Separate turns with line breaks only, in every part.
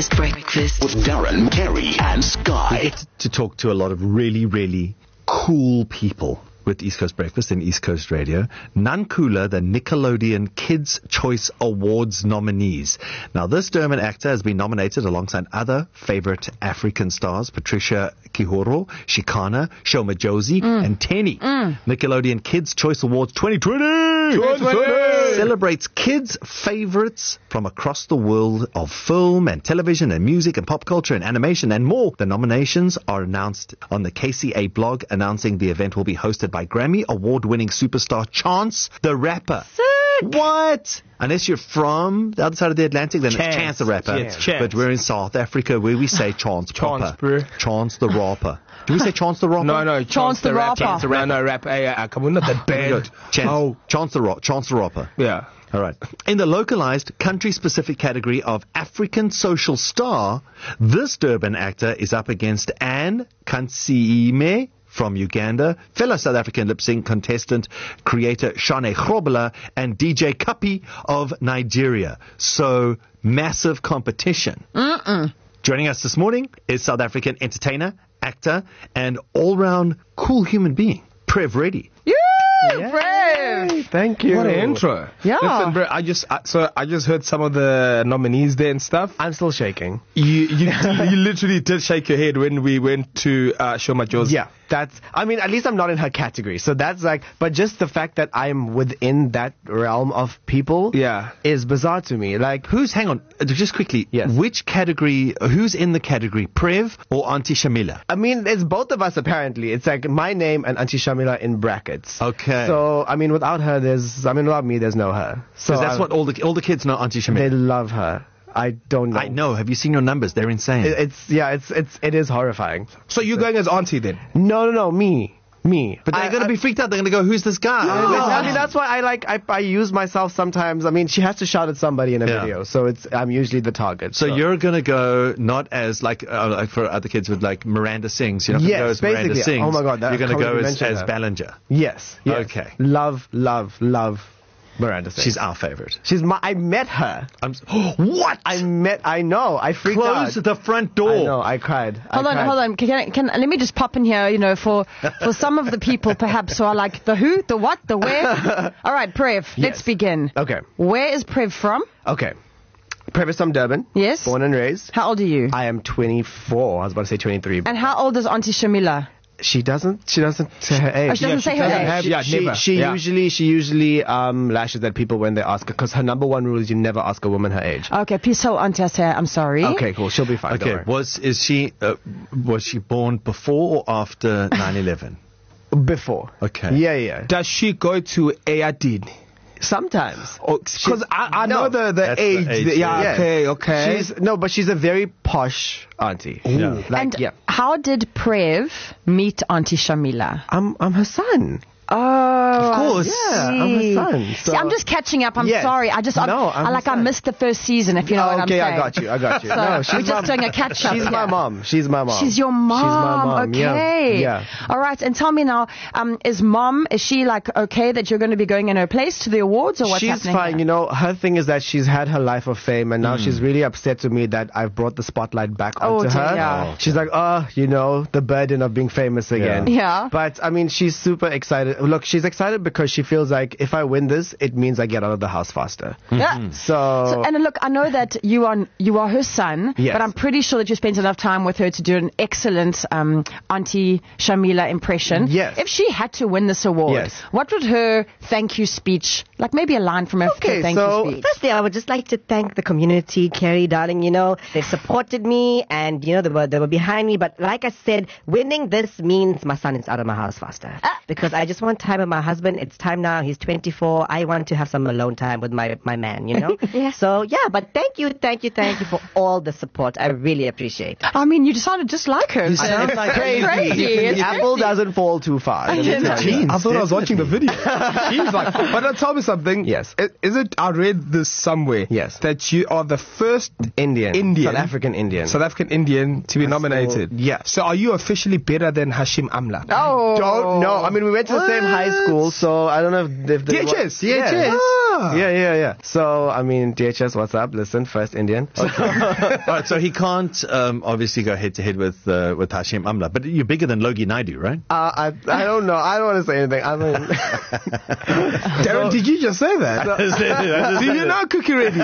Coast Breakfast
with Darren, Kerry, and Sky.
We get to talk to a lot of really, really cool people with East Coast Breakfast and East Coast Radio. None cooler than Nickelodeon Kids' Choice Awards nominees. Now, this Durban actor has been nominated alongside other favorite African stars, Patricia Kihoro, Shikana, Shoma Josie, and Tenny. Nickelodeon Kids' Choice Awards 2020 celebrates kids' favorites from across the world of film and television and music and pop culture and animation and more. The nominations are announced on the KCA blog, announcing the event will be hosted by Grammy award-winning superstar Chance the Rapper. Sick. What? Unless you're from the other side of the Atlantic, then it's Chance the Rapper.
Yeah. Chance.
But we're in South Africa where we say Chance proper. Chance the Rapper. Do we say Chance the Rapper?
No,
Chance the Rapper.
No, rap. Come on, not that bad.
Chance the Rapper.
Yeah.
All right. In the localized country-specific category of African social star, this Durban actor is up against Anne Kansiime from Uganda, fellow South African lip-sync contestant, creator Shane Grobler, and DJ Kapi of Nigeria. So, massive competition. Joining us this morning is South African entertainer, actor, and all-round cool human being, Prev Reddy.
Brave.
Thank you. What an intro.
Yeah.
Listen, bro, I just heard some of the nominees there and stuff.
I'm still shaking.
You literally did shake your head when we went to Shoma Josie.
Yeah, at least I'm not in her category. So that's but just the fact that I'm within that realm of people is bizarre to me.
Hang on, just quickly.
Yes.
Which category, who's in the category, Prev or Auntie Shamila?
I mean, it's both of us apparently. It's my name and Auntie Shamila in brackets.
Okay.
So, without her, without me, there's no her. So
that's what all the kids know Auntie Shamila.
They love her. I don't know.
I know. Have you seen your numbers? They're insane.
It is horrifying.
So you're going as auntie then?
No, me.
But they're going to be freaked out. They're going to go, who's this guy?
That's why I use myself sometimes. She has to shout at somebody in a video, so I'm usually the target.
So you're going to go not as for other kids with Miranda Sings. You're not going to go as Miranda Sings.
Oh my God,
you're going to go as Ballinger.
Yes.
Okay.
Love Miranda Sings.
She's our favorite.
I met her.
What?
I know. I freaked out.
Close the front door.
I know. I cried.
Hold on. Can let me just pop in here, for some of the people perhaps who are like, the who, the what, the where. All right, Prev, let's begin.
Okay.
Where is Prev from?
Okay. Prev is from Durban.
Yes.
Born and raised.
How old are you?
I am 24. I was about to say 23.
And how old is Auntie Shamila?
She doesn't say her age.
Oh, she doesn't say her age.
Never. She usually lashes at people when they ask her, because her number one rule is you never ask a woman her age.
Okay, please tell Auntie I say I'm sorry.
Okay, cool. She'll be fine.
Okay, was she born before or after 9/11?
Before.
Okay.
Yeah.
Does she go to Ayadini?
Sometimes.
Because I know the age. Okay.
But she's a very posh auntie.
Yeah. How did Prev meet Auntie Shamila?
I'm her son.
Oh,
of course. Yeah, I'm her son. So.
See, I'm just catching up. I'm sorry. I missed the first season, if you know what I'm saying.
Okay, I got you.
So we're just doing a catch up.
She's my mom.
She's your mom. She's my mom. Okay.
Yeah.
All right. And tell me now, is she okay that you're going to be going in her place to the awards, or what's happening?
She's fine.
Here?
Her thing is that she's had her life of fame, and now she's really upset to me that I've brought the spotlight back onto her.
Yeah.
She's like, the burden of being famous again.
Yeah.
But she's super excited. Look, she's excited because she feels like if I win this, it means I get out of the house faster.
Yeah.
So
and look, I know that you are her son,
yes.
but I'm pretty sure that you spent enough time with her to do an excellent Auntie Shamila impression.
Yes.
If she had to win this award, what would her thank you speech, maybe a line from her thank you speech?
Firstly, I would just like to thank the community, Kerry, darling. They've supported me, and they were behind me. But like I said, winning this means my son is out of my house faster, because I just want time with my husband. It's time now. He's 24. I want to have some alone time with my man,
Yeah.
So, but thank you for all the support. I really appreciate it.
I mean, you sounded just like her.
You sound like
crazy.
The apple doesn't fall too far.
I thought I was watching the video. She's like, but tell me something. something?
Yes.
Is it? I read this somewhere.
Yes.
That you are the first
Indian. South African Indian to be nominated.
Yeah. So are you officially better than Hashim Amla?
Oh.
Don't know. I mean, we went to the same high school, so I don't know if they
DHS.
Yes.
Ah.
Yeah. So, I mean, DHS, what's up? Listen, first Indian.
All right, so he can't obviously go head to head with Hashim Amla, but you're bigger than Logie Naidu, right?
I don't know. I don't want to say anything. I mean,
Darren, did you just say that? Do you know Cookie Ready?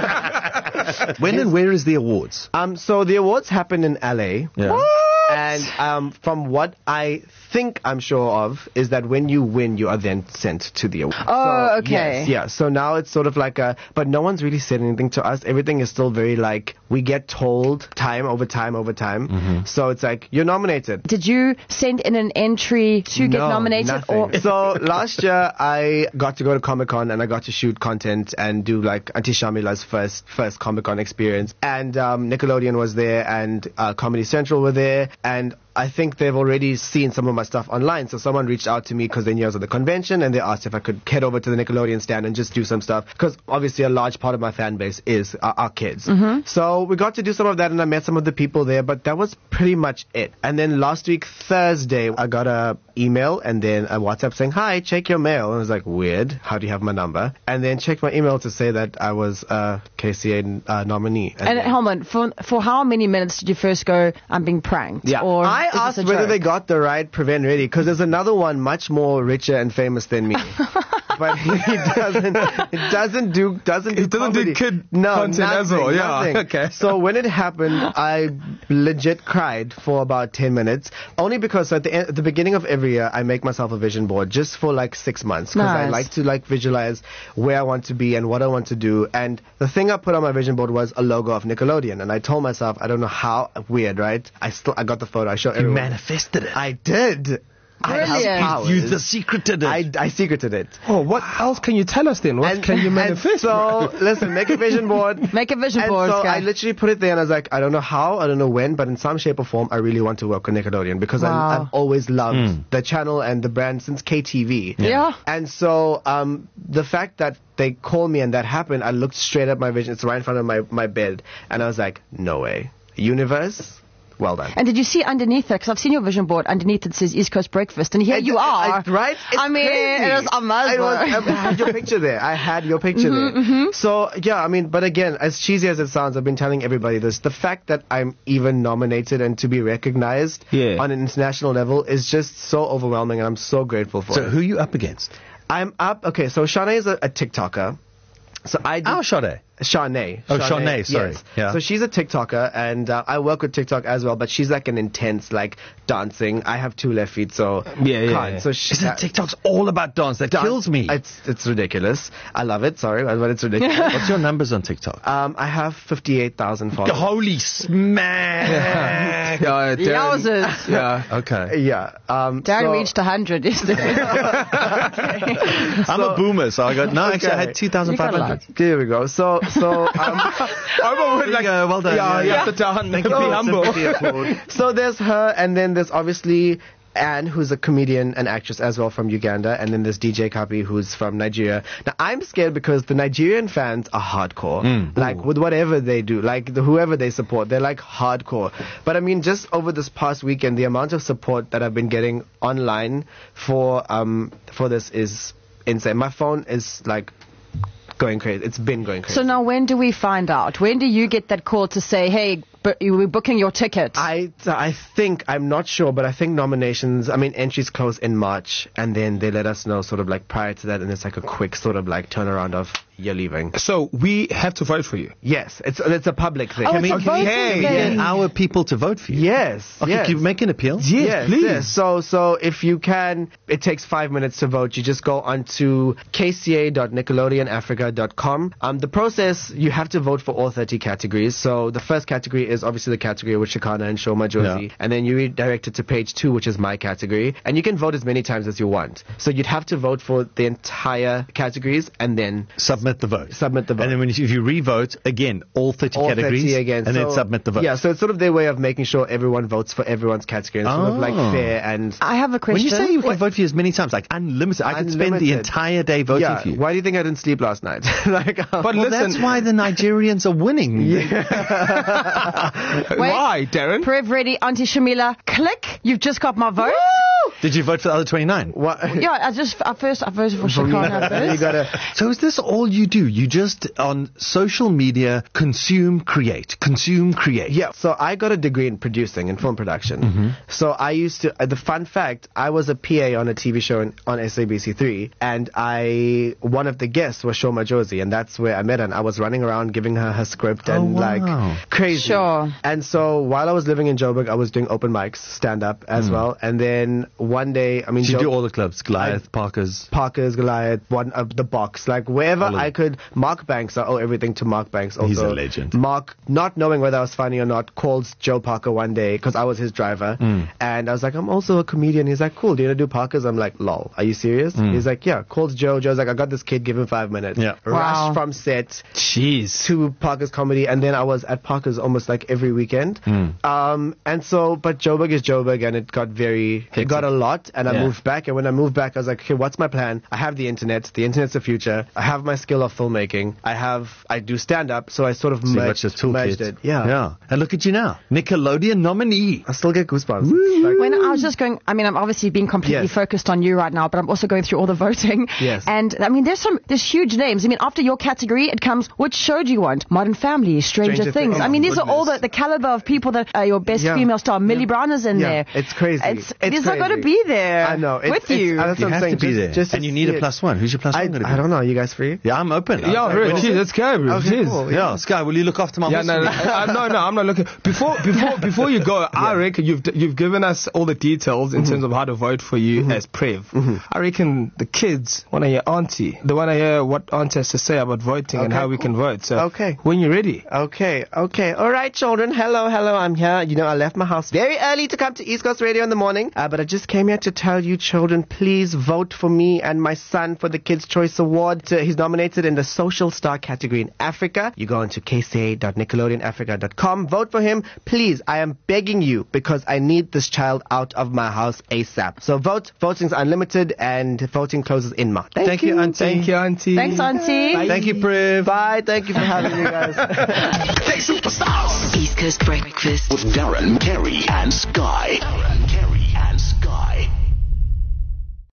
When and where is the awards?
So the awards happen in LA.
Yeah.
And from what I think I'm sure of is that when you win, you are then sent to the award.
Oh, okay.
Yes, yeah. So now it's sort of like but no one's really said anything to us. Everything is still very like, we get told time over time.
Mm-hmm.
So it's like, you're nominated.
Did you send in an entry to get nominated?
Nothing. So last year I got to go to Comic-Con and I got to shoot content and do like Auntie Shamila's first Comic-Con experience. And Nickelodeon was there and Comedy Central were there. And I think they've already seen some of my stuff online. So someone reached out to me because they knew I was at the convention and they asked if I could head over to the Nickelodeon stand and just do some stuff. Because obviously a large part of my fan base is our kids.
Mm-hmm.
So we got to do some of that and I met some of the people there, but that was pretty much it. And then last week, Thursday, I got a email and then a WhatsApp saying, hi, check your mail. And I was like, weird. How do you have my number? And then checked my email to say that I was a KCA nominee.
And Helmut, for how many minutes did you first go, I'm being pranked?
Yeah.
Or
I asked whether they got the right Prevent Ready, because there's another one much more richer and famous than me. But he doesn't do comedy.
Kid content
nothing,
as well. Yeah.
Nothing.
Okay.
So when it happened, I legit cried for about 10 minutes, only because at the beginning of every year, I make myself a vision board just for like 6 months, because I like to like visualize where I want to be and what I want to do. And the thing I put on my vision board was a logo of Nickelodeon, and I told myself, I don't know how weird, right? I got the photo. I showed everyone.
You manifested it.
I did.
Brilliant.
You secreted it.
I secreted it.
Oh, what else can you tell us then? What can you manifest?
So, listen, make a vision board.
Make a vision board,
so
guy.
I literally put it there and I was like, I don't know how, I don't know when, but in some shape or form, I really want to work on Nickelodeon because I've always loved the channel and the brand since KTV.
Yeah.
And so, the fact that they called me and that happened, I looked straight at my vision. It's right in front of my bed. And I was like, no way. Universe? Well done.
And did you see underneath it? Because I've seen your vision board. Underneath it says East Coast Breakfast, and here you are.
Right? It's
crazy. It was amazing.
I had your picture there. I had your picture there.
Mm-hmm.
So, yeah, I mean, but again, as cheesy as it sounds, I've been telling everybody this. The fact that I'm even nominated and to be recognized on an international level is just so overwhelming, and I'm so grateful for it.
So who are you up against?
I'm up. Okay, so Shanae is a TikToker. So I did.
Shanae.
Shanae.
Oh, Shanae, sorry.
Yes.
Yeah.
So she's a TikToker, and I work with TikTok as well, but she's like an intense, like, dancing. I have 2 left feet, so can't. So
Isn't TikTok's all about dance? That kills me.
It's ridiculous. I love it, sorry, but it's ridiculous.
What's your numbers on TikTok?
I have 58,000 followers.
Holy smack!
Yowzers.
Yeah.
Okay.
Yeah.
Darren reached 100 yesterday.
I'm a boomer, so I got, actually I had 2,500.
There we go. So,
well done.
Yeah. Thank you. Be humble.
So there's her, and then there's obviously Anne, who's a comedian and actress as well from Uganda, and then there's DJ Kapi, who's from Nigeria. Now, I'm scared because the Nigerian fans are hardcore. Like, with whatever they do, like, whoever they support, they're like hardcore. But I mean, just over this past weekend, the amount of support that I've been getting online for this is insane. My phone is like going crazy. It's been going crazy.
So now when do we find out? When do you get that call to say, hey, we're booking your ticket?
I think, I'm not sure, but I think entries close in March, and then they let us know sort of like prior to that, and it's like a quick sort of like turnaround of you're leaving.
So we have to vote for you?
Yes, it's a public thing.
Can we
get our people to vote for you?
Yes.
Okay,
yes.
can you make an appeal?
Yes,
please.
Yes. So if you can, it takes 5 minutes to vote. You just go onto kca.nickelodeonafrica.com. The process, you have to vote for all 30 categories. So the first category is obviously the category with Shikana and Shoma Josie. And then you redirect it to page 2, which is my category. And you can vote as many times as you want. So you'd have to vote for the entire categories and then
submit submit the vote.
Submit the vote.
And then if you re-vote, again, all 30
All
categories,
30 again.
and then
So,
submit the vote.
Yeah, so it's sort of their way of making sure everyone votes for everyone's category. And sort of like
Oh.
fair and...
I have a question.
When you say you can vote for you as many times, like unlimited, I could spend the
Unlimited.
entire day voting
Yeah,
for you.
why do you think I didn't sleep last night? Like,
But
Well,
listen,
that's why the Nigerians are winning.
why, Darren?
Prev ready, Auntie Shamila. Click. You've just got my vote.
Did you vote for the other 29?
what?
Yeah, I voted for Shakana
You
first.
gotta...
So is this all you do? You just, on social media, consume, create.
Yeah, so I got a degree in producing and film production.
Mm-hmm.
So I used to, the fun fact, I was a PA on a TV show on SABC3, and one of the guests was Shoma Josie, and that's where I met her. And I was running around giving her her script and
wow.
like crazy.
Sure.
And so while I was living in Joburg, I was doing open mics, stand up as well. And then one day, I mean,
So you do all the clubs, Goliath, Parker's.
Parker's, Goliath, one of the box, like wherever
All of
I could. Mark Banks, I owe everything to Mark Banks. Also,
He's a legend.
Mark, not knowing whether I was funny or not, called Joe Parker one day because I was his driver, and I was like, I'm also a comedian. He's like, cool. Do you want to do Parker's? I'm like, lol. Are you serious? He's like, yeah. Calls Joe. Joe's like, I got this kid. Give him 5 minutes.
Yeah.
Wow.
Rush from set
Jeez.
to Parker's comedy, and then I was at Parker's almost like every weekend. And so, but Joburg is Joburg, and it got it got a lot, and I
Yeah.
moved back. And when I moved back, I was like, okay, what's my plan? I have the internet. The internet's the future. I have my skill of filmmaking. I do stand up, so I sort of
So you got
merged,
your toolkit.
merged it. Yeah.
Yeah. And look at you now. Nickelodeon nominee.
I still get goosebumps. It's like-
When I was just going, I mean, I'm obviously being completely
Yes.
focused on you right now, but I'm also going through all the voting.
Yes.
And I mean, there's huge names. I mean, after your category, it comes, which show do you want? Modern Family, Stranger
Stranger
Things.
Things.
I mean,
Oh,
these are all
goodness.
the caliber of people that your best
Yeah.
female star, Millie
Yeah.
Brown, is in
Yeah,
there.
it's crazy.
It's
It's
not going to
crazy.
be there.
I know.
with you.
That's
You
what I'm
have
saying.
to be there.
Just
And you need
see
a
it.
plus one. Who's your plus one going to be?
I don't know. Are you guys free?
Yeah, I'm open.
Yeah, really. Jeez, let's go, bro.
Okay,
Jeez.
cool.
Yeah, Sky, will you look after my
Yeah, no, no, I'm not looking. Before you go, I reckon you've given us all the details in terms of how to vote for you as Prev. I reckon the kids want to hear Auntie. They want to hear what Auntie has to say about voting and
Okay,
how we
cool.
can vote. So
Okay.
when you're ready.
Okay. All right, children. Hello. I'm here. You know, I left my house very early to come to East Coast Radio in the morning, but I just came here to tell you, children, please vote for me and my son for the Kids' Choice Award. He's nominated in the Social Star category in Africa. You go on to kca.nickelodeonafrica.com. Vote for him. Please, I am begging you because I need this child out of my house ASAP. So vote. Voting's unlimited and voting closes in March.
Thank you, Auntie.
Thank you, Auntie.
Thanks, Auntie.
Thank you, Priv.
Bye. Thank you for having me, guys.
They superstars
East Coast Breakfast.
with Darren, Kerry, and Sky.